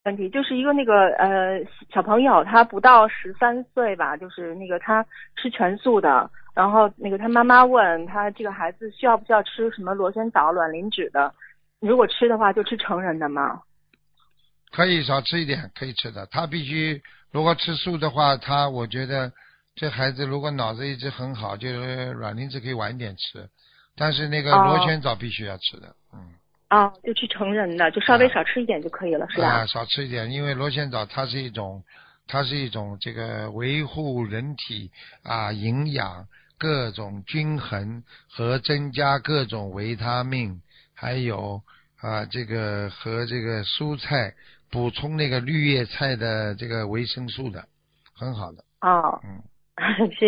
问题，就是一个那个小朋友，他不到13岁吧，就是那个他吃全素的，然后那个他妈妈问他这个孩子需要不需要吃什么螺旋藻、卵磷脂的，如果吃的话就吃成人的嘛。 可以少吃一点，可以吃的。他必须如果吃素的话，我觉得这孩子如果脑子一直很好，就是卵磷脂可以晚一点吃，但是那个螺哦旋藻必须要吃的， 哦，就吃成人的，就稍微啊少吃一点就可以了，是吧？ 少吃一点，因为螺旋藻它是一种这个维护人体营养各种均衡和增加各种维他命，还有这个和这个蔬菜补充那个绿叶菜的这个维生素的，很好的。 哦， 嗯。 是